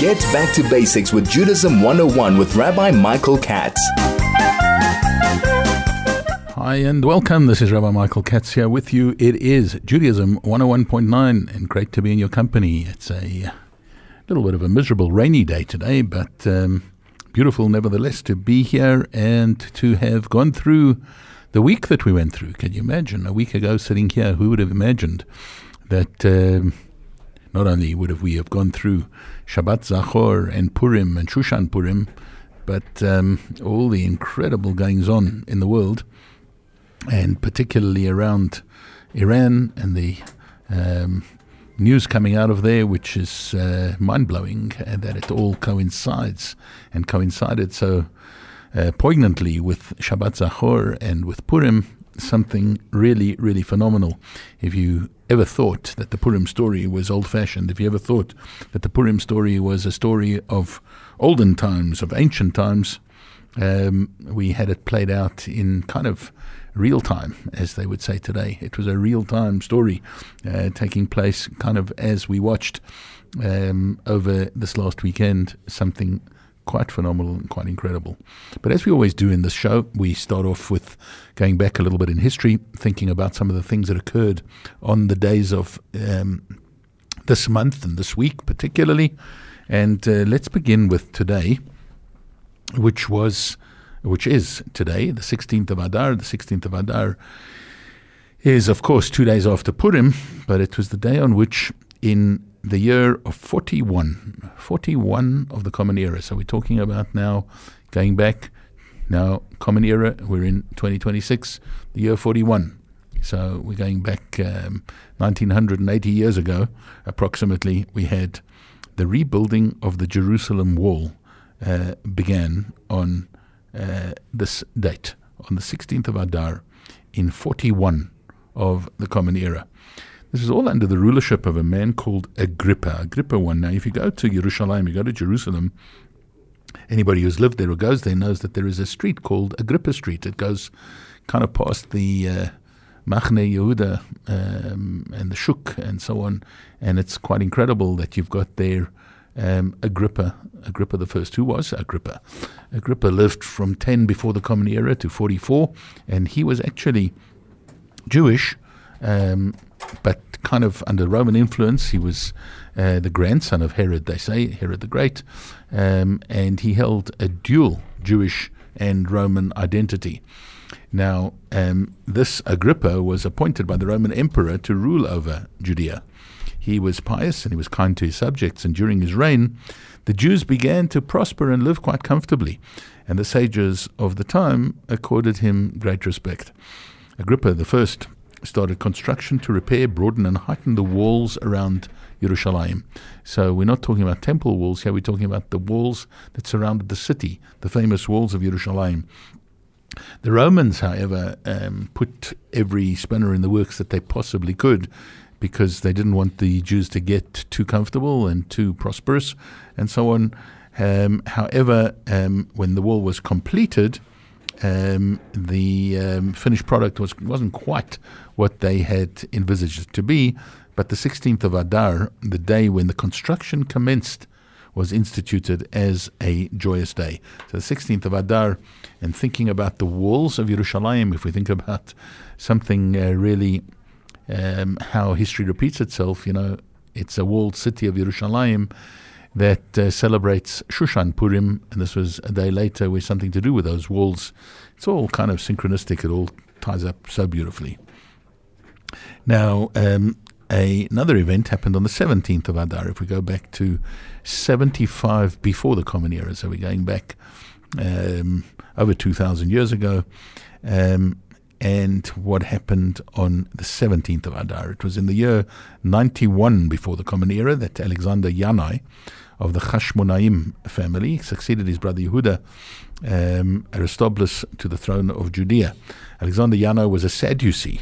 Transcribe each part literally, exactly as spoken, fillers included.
Get back to basics with Judaism one oh one with Rabbi Michael Katz. Hi and welcome. This is Rabbi Michael Katz here with you. It is Judaism one oh one point nine and great to be in your company. It's a little bit of a miserable rainy day today, but um, beautiful nevertheless to be here and to have gone through the week that we went through. Can you imagine? A week ago sitting here, who would have imagined that um, not only would have we have gone through Shabbat Zachor and Purim and Shushan Purim, but um, all the incredible goings on in the world, and particularly around Iran and the um, news coming out of there, which is uh, mind-blowing, and that it all coincides and coincided so uh, poignantly with Shabbat Zachor and with Purim, something really, really phenomenal. If you ever thought that the Purim story was old-fashioned, if you ever thought that the Purim story was a story of olden times, of ancient times, um, we had it played out in kind of real time, as they would say today. It was a real-time story uh, taking place kind of as we watched um, over this last weekend, something quite phenomenal and quite incredible. But as we always do in this show, we start off with going back a little bit in history, thinking about some of the things that occurred on the days of um, this month and this week particularly. And uh, let's begin with today, which was, which is today, the sixteenth of Adar. The sixteenth of Adar is, of course, two days after Purim, but it was the day on which in the year of forty-one, forty-one of the Common Era. So we're talking about now going back, now Common Era, we're in twenty twenty-six, the year forty-one. So we're going back um, nineteen eighty years ago, approximately. We had the rebuilding of the Jerusalem wall uh, began on uh, this date, on the sixteenth of Adar, in forty-one of the Common Era. This is all under the rulership of a man called Agrippa, Agrippa I. Now, if you go to Yerushalayim, you go to Jerusalem, anybody who's lived there or goes there knows that there is a street called Agrippa Street. It goes kind of past the uh, Machne Yehuda um, and the Shuk and so on, and it's quite incredible that you've got there um, Agrippa, Agrippa the First. Who was Agrippa? Agrippa lived from ten before the Common Era to forty-four, and he was actually Jewish, um, but kind of under Roman influence. He was uh, the grandson of Herod, they say, Herod the Great, um, and he held a dual Jewish and Roman identity. Now, um, this Agrippa was appointed by the Roman emperor to rule over Judea. He was pious and he was kind to his subjects, and during his reign, the Jews began to prosper and live quite comfortably, and the sages of the time accorded him great respect. Agrippa the First started construction to repair, broaden, and heighten the walls around Yerushalayim. So we're not talking about temple walls here, we're talking about the walls that surrounded the city, the famous walls of Yerushalayim. The Romans, however, um, put every spanner in the works that they possibly could, because they didn't want the Jews to get too comfortable and too prosperous and so on. Um, however, um, when the wall was completed, Um, the um, finished product was, wasn't quite what they had envisaged it to be, but the sixteenth of Adar, the day when the construction commenced, was instituted as a joyous day. So the sixteenth of Adar, and thinking about the walls of Yerushalayim, if we think about something uh, really, um, how history repeats itself, you know, it's a walled city of Yerushalayim that uh, celebrates Shushan Purim, and this was a day later with something to do with those walls. It's all kind of synchronistic. It all ties up so beautifully. Now, um, a, another event happened on the seventeenth of Adar. If we go back to seventy-five before the Common Era, so we're going back um, over two thousand years ago, um, and what happened on the seventeenth of Adar. It was in the year ninety-one before the Common Era that Alexander Yanai of the Hashmonaim family succeeded his brother Yehuda um, Aristobulus to the throne of Judea. Alexander Yanai was a Sadducee,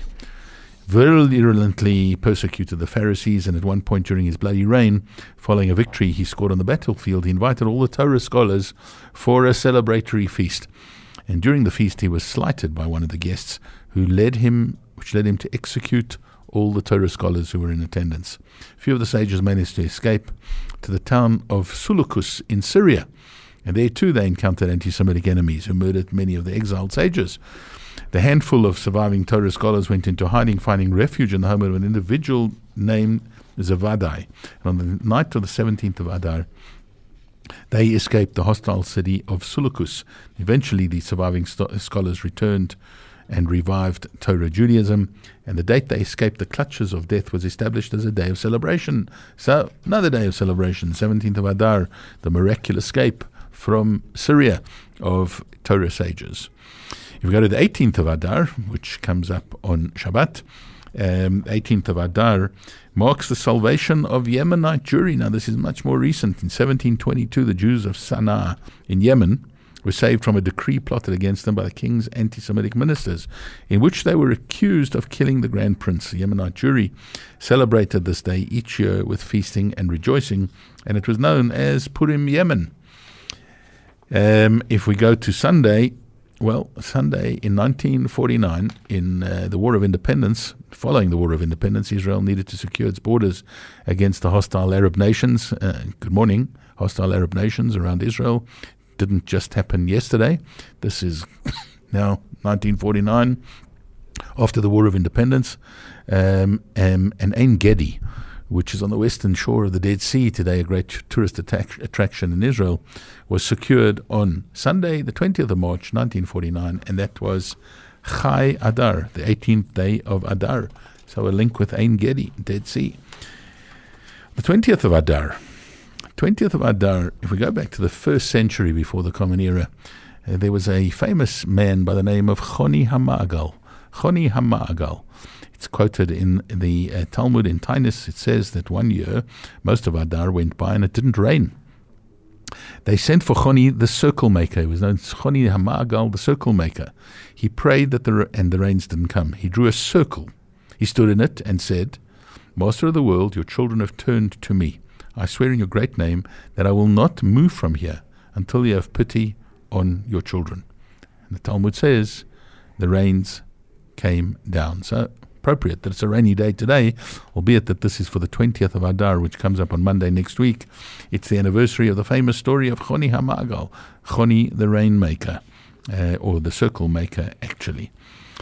virulently persecuted the Pharisees, and at one point during his bloody reign, following a victory he scored on the battlefield, he invited all the Torah scholars for a celebratory feast. And during the feast he was slighted by one of the guests, who led him, which led him to execute all the Torah scholars who were in attendance. A few of the sages managed to escape to the town of Seleucus in Syria, and there too they encountered anti-Semitic enemies who murdered many of the exiled sages. The handful of surviving Torah scholars went into hiding, finding refuge in the home of an individual named Zavadai. And on the night of the seventeenth of Adar, they escaped the hostile city of Seleucus. Eventually, the surviving st- scholars returned and revived Torah Judaism, and the date they escaped the clutches of death was established as a day of celebration. So, another day of celebration, seventeenth of Adar, the miraculous escape from Syria of Torah sages. If we go to the eighteenth of Adar, which comes up on Shabbat, um, eighteenth of Adar marks the salvation of Yemenite Jewry. Now, this is much more recent. In seventeen twenty-two, the Jews of Sana'a in Yemen were saved from a decree plotted against them by the king's anti-Semitic ministers, in which they were accused of killing the Grand Prince. The Yemenite Jewry celebrated this day each year with feasting and rejoicing, and it was known as Purim Yemen. Um, if we go to Sunday, well, Sunday in nineteen forty-nine, in uh, the War of Independence, following the War of Independence, Israel needed to secure its borders against the hostile Arab nations. Uh, good morning, hostile Arab nations around Israel. Didn't just happen yesterday. This is now nineteen forty-nine, after the War of Independence. Um, um, and Ein Gedi, which is on the western shore of the Dead Sea today, a great tourist attack, attraction in Israel, was secured on Sunday, the twentieth of March, nineteen forty-nine, and that was Chai Adar, the eighteenth day of Adar. So a link with Ein Gedi, Dead Sea. The twentieth of Adar. twentieth of Adar, if we go back to the first century before the Common Era, uh, there was a famous man by the name of Choni HaMa'agal. Choni HaMa'agal. It's quoted in the uh, Talmud in Tainus. It says that one year, most of Adar went by and it didn't rain. They sent for Choni, the circle maker. He was known as Choni HaMa'agal, the circle maker. He prayed that the and the rains didn't come. He drew a circle. He stood in it and said, "Master of the world, your children have turned to me. I swear in your great name that I will not move from here until you have pity on your children." And the Talmud says the rains came down. So appropriate that it's a rainy day today, albeit that this is for the twentieth of Adar, which comes up on Monday next week. It's the anniversary of the famous story of Choni HaMa'agal, Choni the rainmaker, uh, or the circle maker, actually.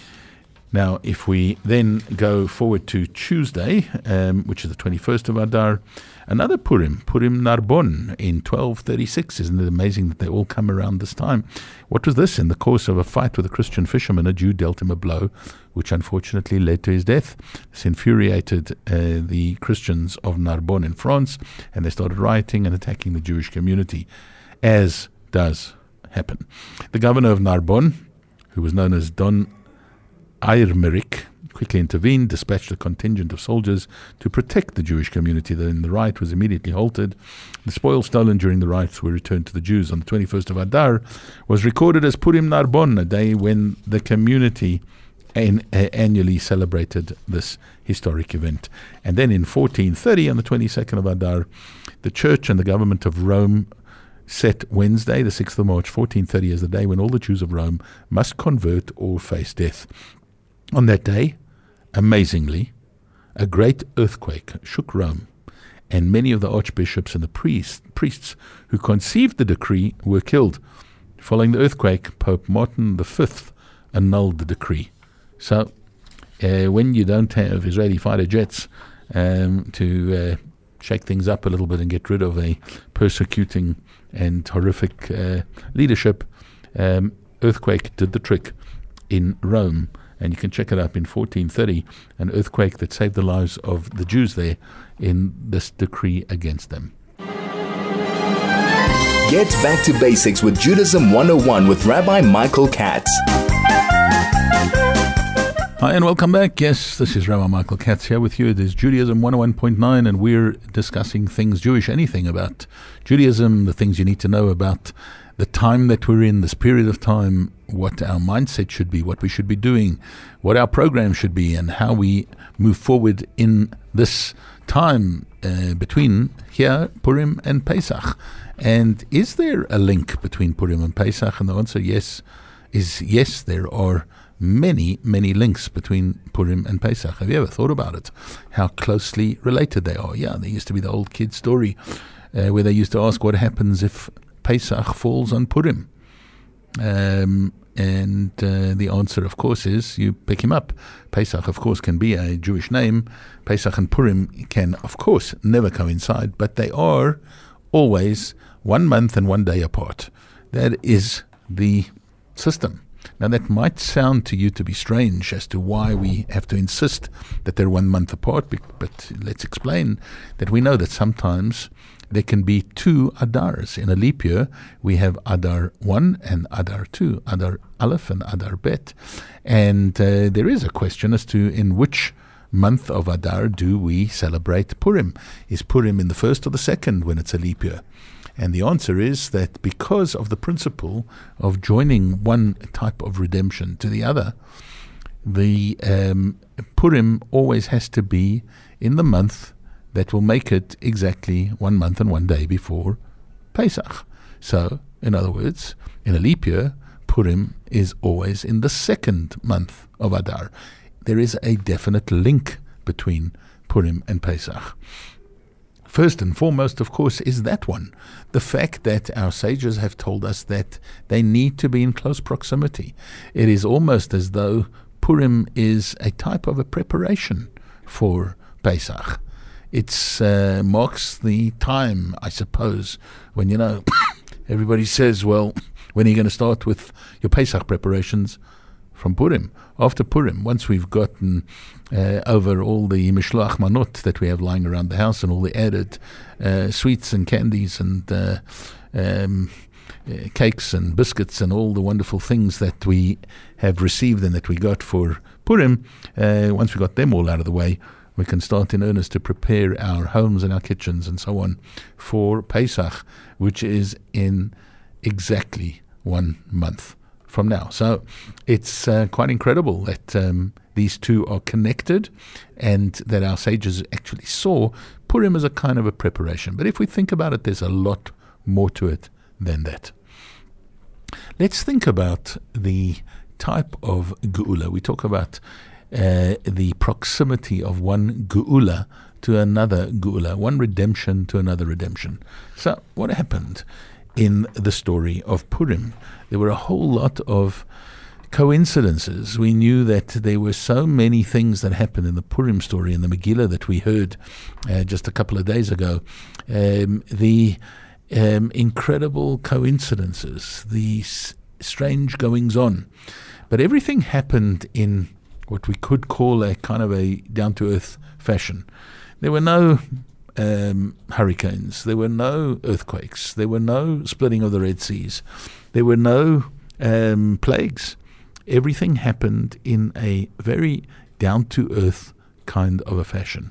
Now, if we then go forward to Tuesday, um, which is the twenty-first of Adar, another Purim, Purim Narbonne in twelve thirty-six. Isn't it amazing that they all come around this time? What was this? In the course of a fight with a Christian fisherman, a Jew dealt him a blow, which unfortunately led to his death. This infuriated uh, the Christians of Narbonne in France, and they started rioting and attacking the Jewish community, as does happen. The governor of Narbonne, who was known as Don Aymerich, quickly intervened, dispatched a contingent of soldiers to protect the Jewish community. Then the riot was immediately halted. The spoils stolen during the riots were returned to the Jews. On the twenty-first of Adar was recorded as Purim Narbonne, a day when the community an, uh, annually celebrated this historic event. And then in fourteen thirty, on the twenty-second of Adar, the church and the government of Rome set Wednesday, the sixth of March, fourteen thirty, as the day when all the Jews of Rome must convert or face death. On that day, amazingly, a great earthquake shook Rome, and many of the archbishops and the priests, priests who conceived the decree were killed. Following the earthquake, Pope Martin the Fifth annulled the decree. So, uh, when you don't have Israeli fighter jets um, to uh, shake things up a little bit and get rid of a persecuting and horrific uh, leadership, um, earthquake did the trick in Rome. And you can check it up in fourteen thirty, an earthquake that saved the lives of the Jews there in this decree against them. Get back to basics with Judaism one oh one with Rabbi Michael Katz. Hi and welcome back. Yes, this is Rabbi Michael Katz here with you. It is Judaism one oh one point nine, and we're discussing things Jewish, anything about Judaism, the things you need to know about the time that we're in, this period of time, what our mindset should be, what we should be doing, what our program should be, and how we move forward in this time uh, between here, Purim and Pesach. And is there a link between Purim and Pesach? And the answer yes is yes, there are many, many links between Purim and Pesach. Have you ever thought about it? How closely related they are? Yeah, there used to be the old kid story uh, where they used to ask what happens if Pesach falls on Purim. Um, and uh, the answer, of course, is you pick him up. Pesach, of course, can be a Jewish name. Pesach and Purim can, of course, never coincide, but they are always one month and one day apart. That is the system. Now, that might sound to you to be strange as to why we have to insist that they're one month apart, but let's explain that we know that sometimes there can be two Adars. In a leap year, we have Adar one and Adar two, Adar Aleph and Adar Bet. And uh, there is a question as to in which month of Adar do we celebrate Purim? Is Purim in the first or the second when it's a leap year? And the answer is that because of the principle of joining one type of redemption to the other, the um, Purim always has to be in the month that will make it exactly one month and one day before Pesach. So, in other words, in a leap year, Purim is always in the second month of Adar. There is a definite link between Purim and Pesach. First and foremost, of course, is that one. The fact that our sages have told us that they need to be in close proximity. It is almost as though Purim is a type of a preparation for Pesach. It uh, marks the time, I suppose, when, you know, everybody says, well, when are you going to start with your Pesach preparations? From Purim. After Purim, once we've gotten uh, over all the mishloach manot that we have lying around the house and all the added uh, sweets and candies and uh, um, uh, cakes and biscuits and all the wonderful things that we have received and that we got for Purim, uh, once we got them all out of the way, we can start in earnest to prepare our homes and our kitchens and so on for Pesach, which is in exactly one month from now. So it's uh, quite incredible that um, these two are connected and that our sages actually saw Purim as a kind of a preparation. But if we think about it, there's a lot more to it than that. Let's think about the type of geula. We talk about uh, the proximity of one geula to another geula, one redemption to another redemption. So what happened in the story of Purim? There were a whole lot of coincidences. We knew that there were so many things that happened in the Purim story, in the Megillah that we heard uh, just a couple of days ago. Um, the um, incredible coincidences, the s- strange goings-on. But everything happened in what we could call a kind of a down-to-earth fashion. There were no Um, hurricanes, there were no earthquakes, there were no splitting of the Red Seas, there were no um, plagues. Everything happened in a very down-to-earth kind of a fashion.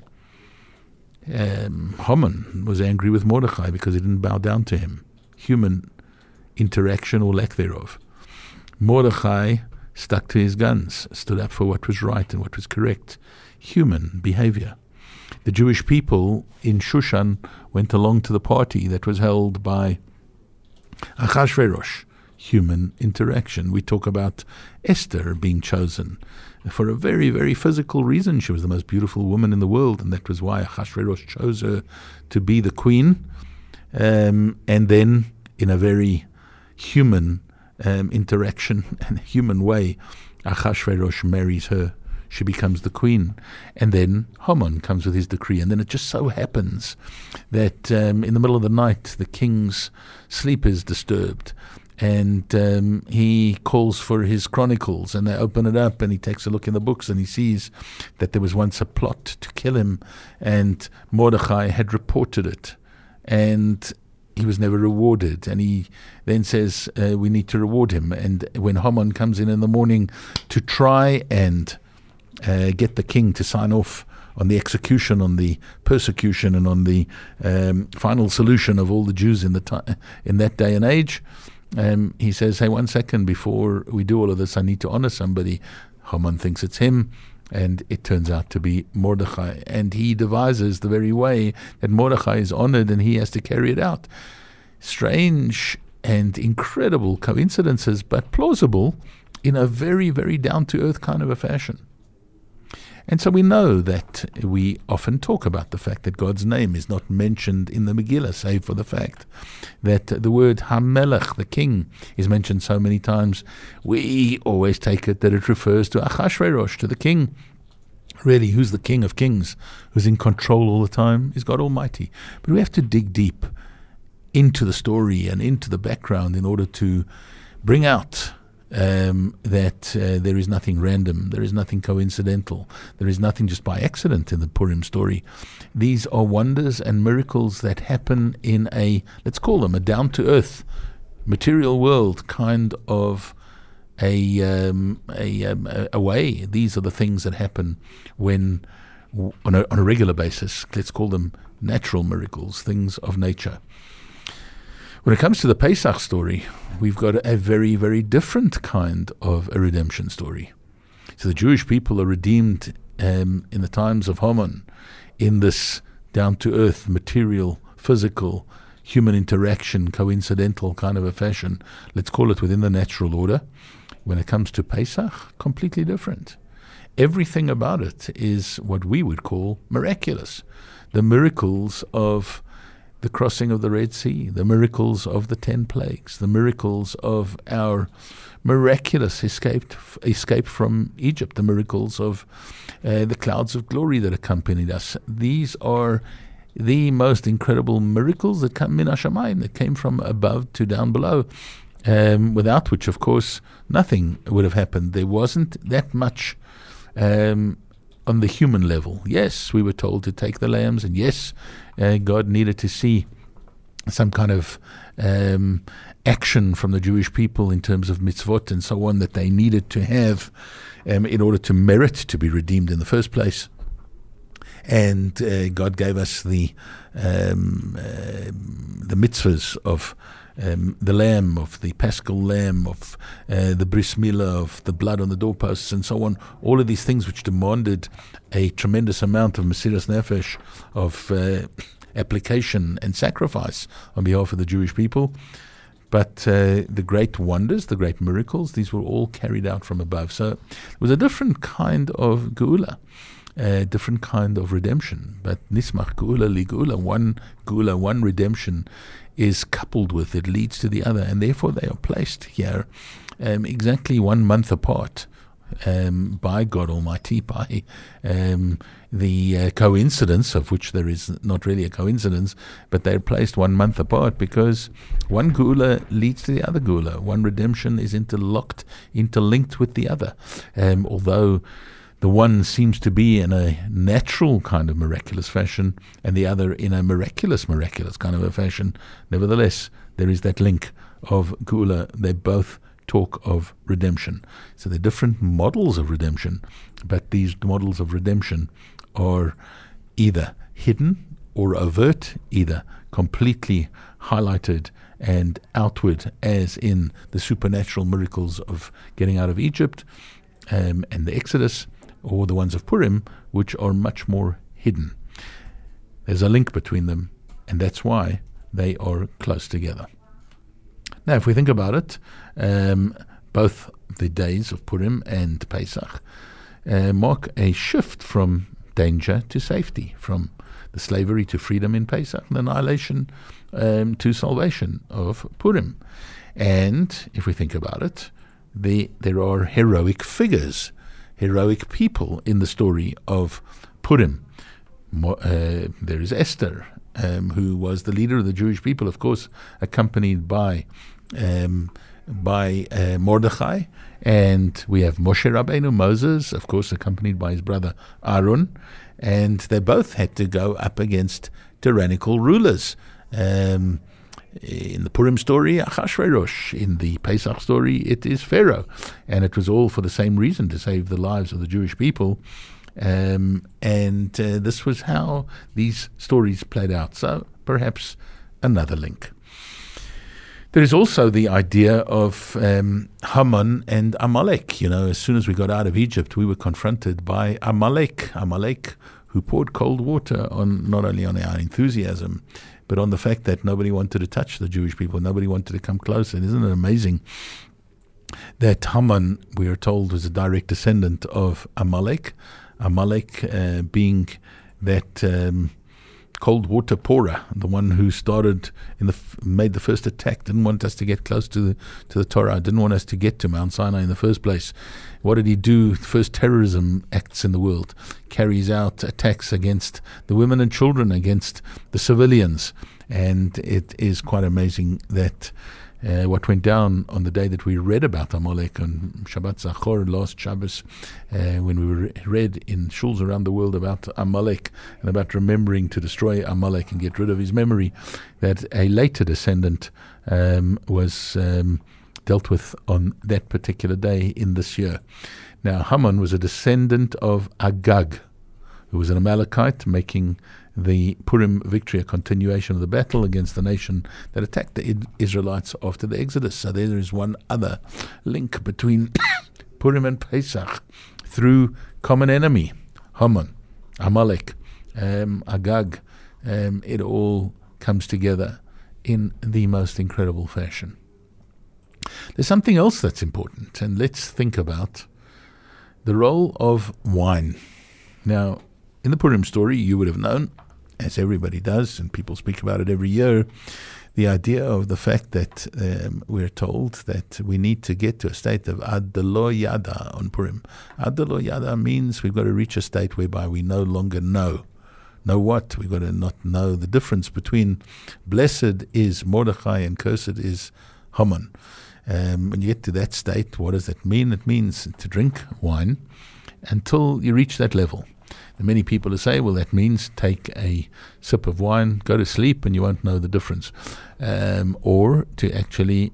Um, Haman was angry with Mordechai because he didn't bow down to him. Human interaction or lack thereof. Mordechai stuck to his guns, stood up for what was right and what was correct. Human behavior. The Jewish people in Shushan went along to the party that was held by Achashverosh. Human interaction. We talk about Esther being chosen for a very, very physical reason. She was the most beautiful woman in the world, and that was why Achashverosh chose her to be the queen. Um, and then, in a very human um, interaction and human way, Achashverosh marries her. She becomes the queen. And then Haman comes with his decree. And then it just so happens that um, in the middle of the night, the king's sleep is disturbed. And um, he calls for his chronicles, and they open it up, and he takes a look in the books, and he sees that there was once a plot to kill him, and Mordechai had reported it. And he was never rewarded, and he then says, uh, we need to reward him. And when Haman comes in in the morning to try and Uh, get the king to sign off on the execution, on the persecution, and on the um, final solution of all the Jews in the ti- in that day and age, um, he says, hey, one second, before we do all of this, I need to honor somebody. Haman thinks it's him, and it turns out to be Mordechai. And he devises the very way that Mordechai is honored, and he has to carry it out. Strange and incredible coincidences, but plausible in a very, very down-to-earth kind of a fashion. And so we know that we often talk about the fact that God's name is not mentioned in the Megillah, save for the fact that the word HaMelech, the king, is mentioned so many times. We always take it that it refers to Achashverosh, to the king. Really, who's the King of Kings? Who's in control all the time? Is God Almighty. But we have to dig deep into the story and into the background in order to bring out Um, that uh, there is nothing random, there is nothing coincidental, there is nothing just by accident in the Purim story. These are wonders and miracles that happen in a, let's call them a down-to-earth, material world kind of a, um, a, um, a way. These are the things that happen when, on a, on a regular basis, let's call them natural miracles, things of nature. When it comes to the Pesach story, we've got a very, very different kind of a redemption story. So the Jewish people are redeemed um, in the times of Haman, in this down-to-earth, material, physical, human interaction, coincidental kind of a fashion. Let's call it within the natural order. When it comes to Pesach, completely different. Everything about it is what we would call miraculous. The miracles of the crossing of the Red Sea, the miracles of the ten plagues, the miracles of our miraculous escape, escape from Egypt, the miracles of uh, the clouds of glory that accompanied us. These are the most incredible miracles that come min hashamayim, that came from above to down below, um, without which, of course, nothing would have happened. There wasn't that much um, on the human level. Yes, we were told to take the lambs, and yes, uh, God needed to see some kind of um, action from the Jewish people in terms of mitzvot and so on that they needed to have um, in order to merit to be redeemed in the first place. And uh, God gave us the um, uh, the mitzvahs of Um, the lamb, of the paschal lamb, of uh, the bris milah, of the blood on the doorposts, and so on. All of these things which demanded a tremendous amount of mesiras nefesh, of uh, application and sacrifice on behalf of the Jewish people. But uh, the great wonders, the great miracles, these were all carried out from above. So it was a different kind of geula, a different kind of redemption. But nismach geula li geula, one geula, one redemption is coupled with, it leads to the other, and therefore they are placed here um, exactly one month apart um, by God Almighty, by um, the uh, coincidence, of which there is not really a coincidence, but they're placed one month apart because one geula leads to the other geula. One redemption is interlocked, interlinked with the other. Um, although the one seems to be in a natural kind of miraculous fashion, and the other in a miraculous, miraculous kind of a fashion. Nevertheless, there is that link of geula. They both talk of redemption. So they're different models of redemption, but these models of redemption are either hidden or overt, either completely highlighted and outward, as in the supernatural miracles of getting out of Egypt um, and the Exodus, or the ones of Purim, which are much more hidden. There's a link between them, and that's why they are close together. Now, if we think about it, um, both the days of Purim and Pesach uh, mark a shift from danger to safety, from the slavery to freedom in Pesach, and annihilation um, to salvation of Purim. And if we think about it, the, there are heroic figures, heroic people in the story of Purim. Uh, there is Esther, um, who was the leader of the Jewish people, of course, accompanied by um, by uh, Mordechai. And we have Moshe Rabbeinu, Moses, of course, accompanied by his brother Aaron. And they both had to go up against tyrannical rulers. Um, in the Purim story, Achashverosh. In the Pesach story, it is Pharaoh. And it was all for the same reason, to save the lives of the Jewish people. Um, and uh, this was how these stories played out. So perhaps another link. There is also the idea of um, Haman and Amalek. You know, as soon as we got out of Egypt, we were confronted by Amalek. Amalek, who poured cold water on not only on our enthusiasm, but on the fact that nobody wanted to touch the Jewish people. Nobody wanted to come close. And isn't it amazing that Haman, we are told, was a direct descendant of Amalek. Amalek uh, being that um, cold water pourer, the one who started in the f- made the first attack, didn't want us to get close to the to the Torah, didn't want us to get to Mount Sinai in the first place. What did he do? First terrorism acts in the world, carries out attacks against the women and children, against the civilians, and it is quite amazing that Uh, what went down on the day that we read about Amalek on Shabbat Zachor last Shabbos, uh, when we were read in shuls around the world about Amalek and about remembering to destroy Amalek and get rid of his memory, that a later descendant um, was um, dealt with on that particular day in this year. Now, Haman was a descendant of Agag, who was an Amalekite, making the Purim victory a continuation of the battle against the nation that attacked the Israelites after the Exodus. So there is one other link between Purim and Pesach through common enemy, Haman, Amalek, um, Agag. Um, it all comes together in the most incredible fashion. There's something else that's important, and let's think about the role of wine. Now, in the Purim story, you would have known, as everybody does, and people speak about it every year, the idea of the fact that um, we're told that we need to get to a state of Ad Lo Yada on Purim. Ad Lo Yada means we've got to reach a state whereby we no longer know. Know what? We've got to not know the difference between blessed is Mordechai and cursed is Haman. Um, when you get to that state, what does that mean? It means to drink wine until you reach that level. And many people say, well, that means take a sip of wine, go to sleep, and you won't know the difference. Um, or to actually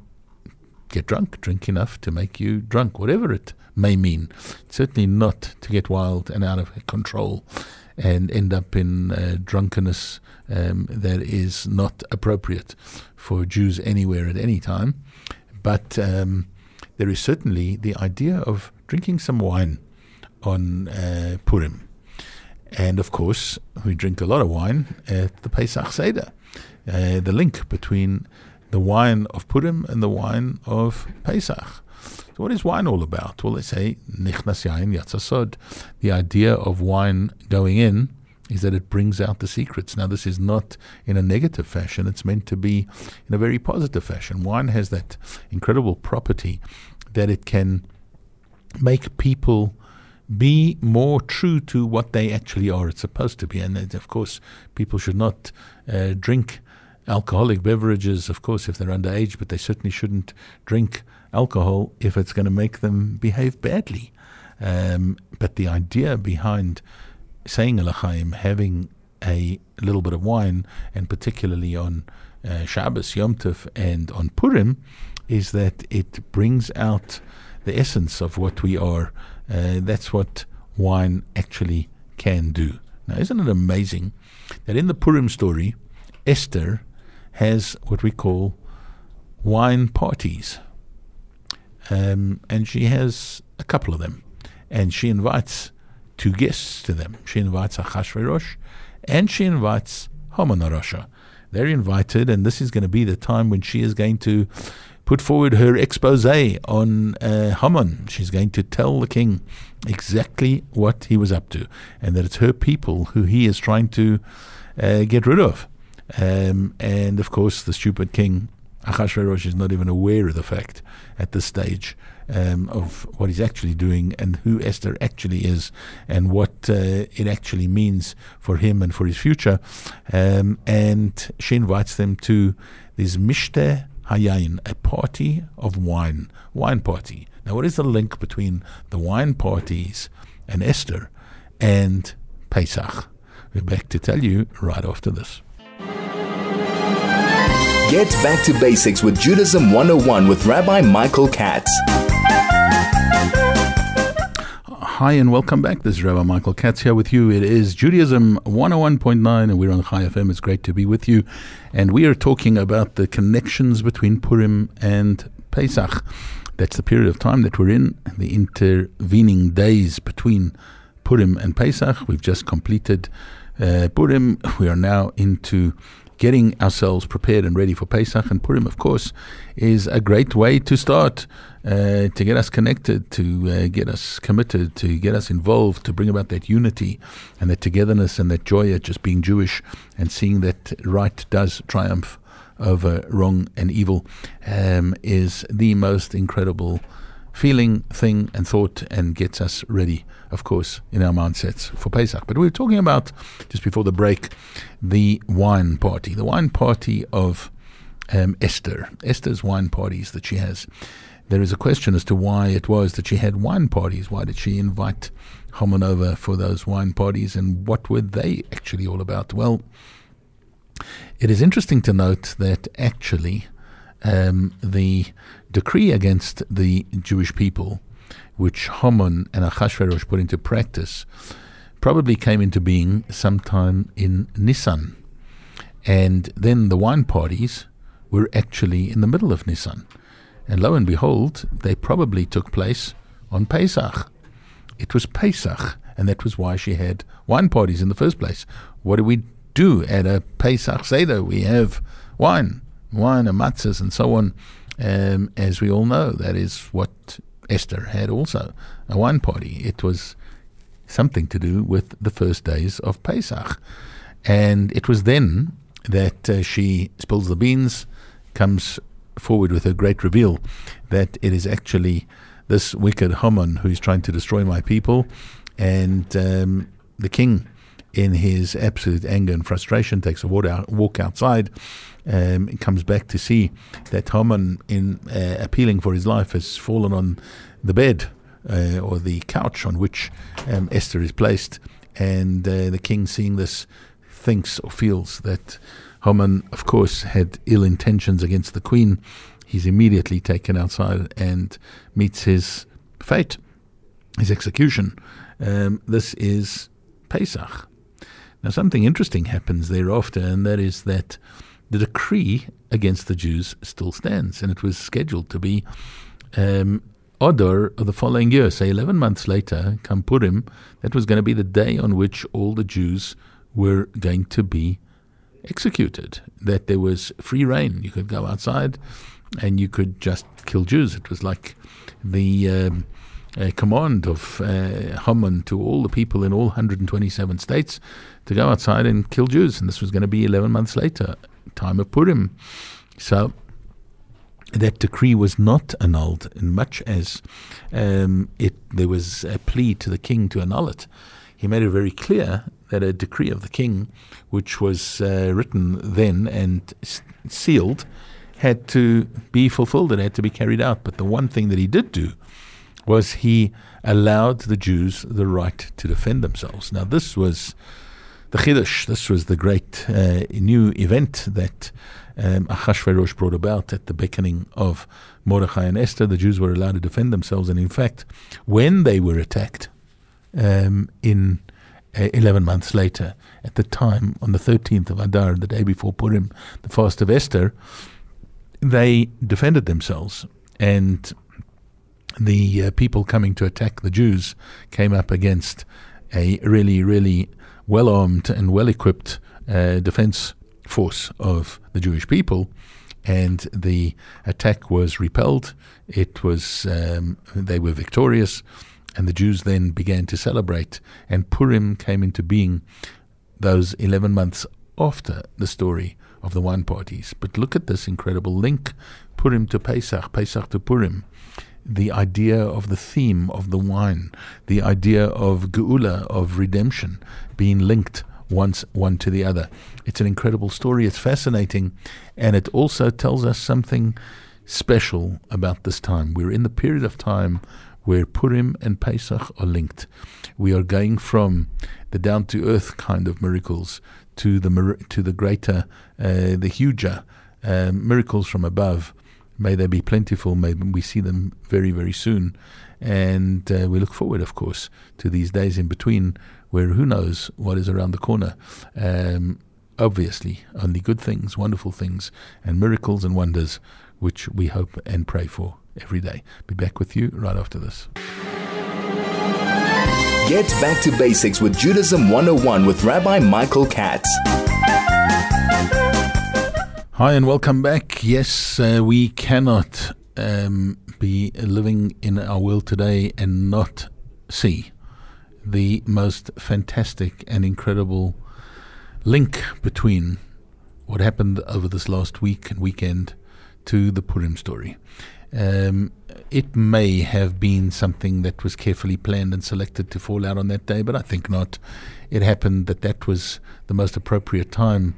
get drunk, drink enough to make you drunk, whatever it may mean. Certainly not to get wild and out of control and end up in uh, drunkenness um, that is not appropriate for Jews anywhere at any time. But um, there is certainly the idea of drinking some wine on uh, Purim. And, of course, we drink a lot of wine at the Pesach Seder. Uh, the link between the wine of Purim and the wine of Pesach. So what is wine all about? Well, they say, Nichnas Yain Yatsa Sod. The idea of wine going in is that it brings out the secrets. Now, this is not in a negative fashion. It's meant to be in a very positive fashion. Wine has that incredible property that it can make people be more true to what they actually are. It's supposed to be. And of course, people should not uh, drink alcoholic beverages, of course, if they're underage, but they certainly shouldn't drink alcohol if it's going to make them behave badly. Um, but the idea behind saying a l'chaim, having a little bit of wine, and particularly on uh, Shabbos, Yom Tov, and on Purim, is that it brings out the essence of what we are. Uh, that's what wine actually can do. Now, isn't it amazing that in the Purim story, Esther has what we call wine parties. Um, and she has a couple of them. And she invites two guests to them. She invites Achashverosh and she invites Haman HaRasha. They're invited, and this is going to be the time when she is going to put forward her expose on uh, Haman. She's going to tell the king exactly what he was up to, and that it's her people who he is trying to uh, get rid of. Um, and, of course, the stupid king, Achashverosh, is not even aware of the fact at this stage um, of what he's actually doing and who Esther actually is and what uh, it actually means for him and for his future. Um, and she invites them to this Mishteh Hayayin, a party of wine, wine party. Now, what is the link between the wine parties and Esther and Pesach? We're back to tell you right after this. Get back to basics with Judaism one oh one with Rabbi Michael Katz. Hi and welcome back. This is Rabbi Michael Katz here with you. It is Judaism one oh one point nine and we're on Chai F M. It's great to be with you. And we are talking about the connections between Purim and Pesach. That's the period of time that we're in, the intervening days between Purim and Pesach. We've just completed uh, Purim. We are now into getting ourselves prepared and ready for Pesach. And Purim, of course, is a great way to start, uh, to get us connected, to uh, get us committed, to get us involved, to bring about that unity and that togetherness and that joy at just being Jewish and seeing that right does triumph over wrong and evil, um, is the most incredible feeling, thing and thought, and gets us ready, of course, in our mindsets for Pesach. But we were talking about, just before the break, the wine party, the wine party of um, Esther, Esther's wine parties that she has. There is a question as to why it was that she had wine parties. Why did she invite Haman over for those wine parties, and what were they actually all about? Well, it is interesting to note that actually um, the decree against the Jewish people, which Haman and Achashverosh put into practice, probably came into being sometime in Nisan. And then the wine parties were actually in the middle of Nisan. And lo and behold, they probably took place on Pesach. It was Pesach, and that was why she had wine parties in the first place. What do we do at a Pesach Seder? We have wine, wine and matzahs and so on. Um, as we all know, that is what Esther had also, a wine party. It was something to do with the first days of Pesach. And it was then that uh, she spills the beans, comes forward with her great reveal that it is actually this wicked Haman who is trying to destroy my people. And um, the king, in his absolute anger and frustration, takes a walk, out, walk outside, um, and comes back to see that Haman, in uh, appealing for his life, has fallen on the bed uh, or the couch on which um, Esther is placed. And uh, the king, seeing this, thinks or feels that Haman, of course, had ill intentions against the queen. He's immediately taken outside and meets his fate, his execution. Um, this is Pesach. Now, something interesting happens thereafter, and that is that the decree against the Jews still stands, and it was scheduled to be um, Adar of the following year, say eleven months later, come Purim. That was going to be the day on which all the Jews were going to be executed, that there was free reign. You could go outside and you could just kill Jews. It was like the um, uh, command of uh, Haman to all the people in all one hundred twenty-seven states to go outside and kill Jews. And this was going to be eleven months later, time of Purim. So that decree was not annulled, in much as um, it there was a plea to the king to annul it. He made it very clear that a decree of the king, which was uh, written then and s- sealed, had to be fulfilled and had to be carried out. But the one thing that he did do was he allowed the Jews the right to defend themselves. Now, this was the Chiddush. This was the great uh, new event that um, Achashverosh brought about at the beckoning of Mordechai and Esther. The Jews were allowed to defend themselves. And in fact, when they were attacked um, in uh, eleven months later, at the time, on the thirteenth of Adar, the day before Purim, the fast of Esther, they defended themselves. And the uh, people coming to attack the Jews came up against a really, really well-armed and well-equipped uh, defense force of the Jewish people, and the attack was repelled. It was um, they were victorious, and the Jews then began to celebrate, and Purim came into being those eleven months after the story of the wine parties. But look at this incredible link, Purim to Pesach, Pesach to Purim. The idea of the theme of the wine, the idea of Geula, of redemption, being linked once one to the other. It's an incredible story. It's fascinating, and it also tells us something special about this time. We're in the period of time where Purim and Pesach are linked. We are going from the down-to-earth kind of miracles to the to the greater, uh, the huger uh, miracles from above. May they be plentiful. May we see them very, very soon. And uh, we look forward, of course, to these days in between, where who knows what is around the corner. Um, obviously, only good things, wonderful things, and miracles and wonders, which we hope and pray for every day. Be back with you right after this. Get back to basics with Judaism one oh one with Rabbi Michael Katz. Hi and welcome back. Yes, uh, we cannot um, be living in our world today and not see the most fantastic and incredible link between what happened over this last week and weekend to the Purim story. Um, it may have been something that was carefully planned and selected to fall out on that day, but I think not. It happened that that was the most appropriate time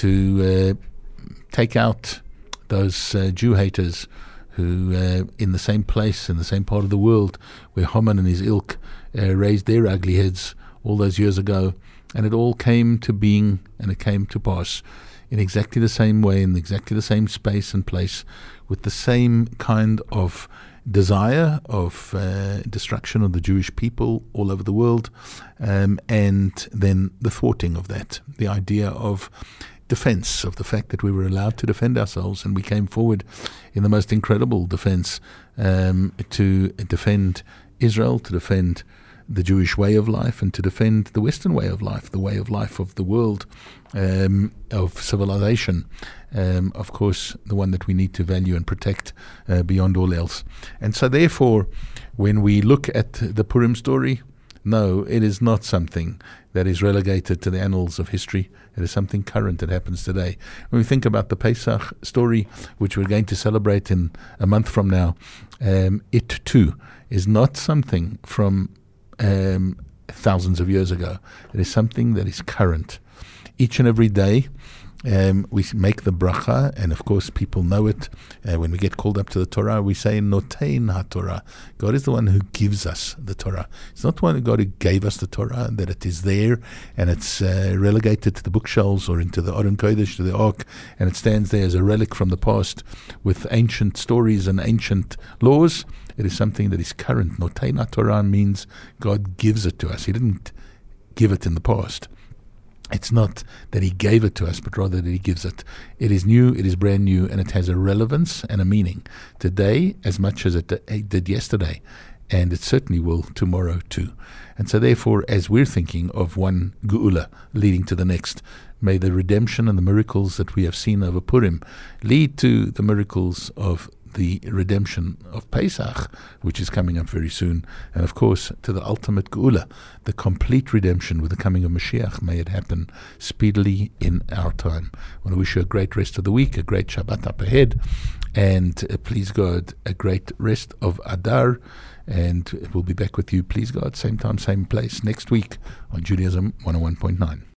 to uh, take out those uh, Jew haters who, uh, in the same place, in the same part of the world, where Haman and his ilk uh, raised their ugly heads all those years ago, and it all came to being and it came to pass in exactly the same way, in exactly the same space and place, with the same kind of desire of uh, destruction of the Jewish people all over the world, um, and then the thwarting of that, the idea of defense, of the fact that we were allowed to defend ourselves, and we came forward in the most incredible defense um, to defend Israel, to defend the Jewish way of life, and to defend the Western way of life, the way of life of the world, um, of civilization, um, of course, the one that we need to value and protect uh, beyond all else. And so therefore, when we look at the Purim story, no, it is not something that is relegated to the annals of history. It is something current that happens today. When we think about the Pesach story, which we're going to celebrate in a month from now, um, it too is not something from um, thousands of years ago. It is something that is current. Each and every day, Um, we make the bracha, and of course people know it. Uh, when we get called up to the Torah, we say Notein HaTorah. God is the one who gives us the Torah. It's not one God who gave us the Torah, that it is there and it's uh, relegated to the bookshelves or into the Aron Kodesh, to the Ark, and it stands there as a relic from the past with ancient stories and ancient laws. It is something that is current. Notein HaTorah means God gives it to us. He didn't give it in the past. It's not that he gave it to us, but rather that he gives it. It is new, it is brand new, and it has a relevance and a meaning today as much as it did yesterday, and it certainly will tomorrow too. And so therefore, as we're thinking of one Geula leading to the next, may the redemption and the miracles that we have seen over Purim lead to the miracles of the redemption of Pesach, which is coming up very soon, and of course to the ultimate Geula, the complete redemption with the coming of Mashiach. May it happen speedily in our time. I want to wish you a great rest of the week, a great Shabbat up ahead, and uh, please God, a great rest of Adar, and we'll be back with you, please God, same time, same place, next week on Judaism one oh one point nine.